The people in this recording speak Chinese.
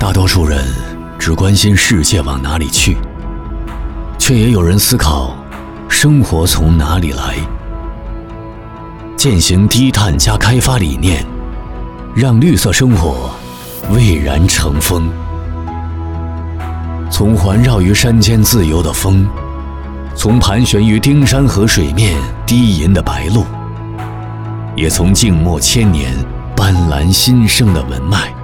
大多数人只关心世界往哪里去，却也有人思考生活从哪里来。践行低碳加开发理念，让绿色生活蔚然成风。从环绕于山间自由的风，从盘旋于丁山河水面低吟的白鹭，也从静默千年斑斓新生的文脉。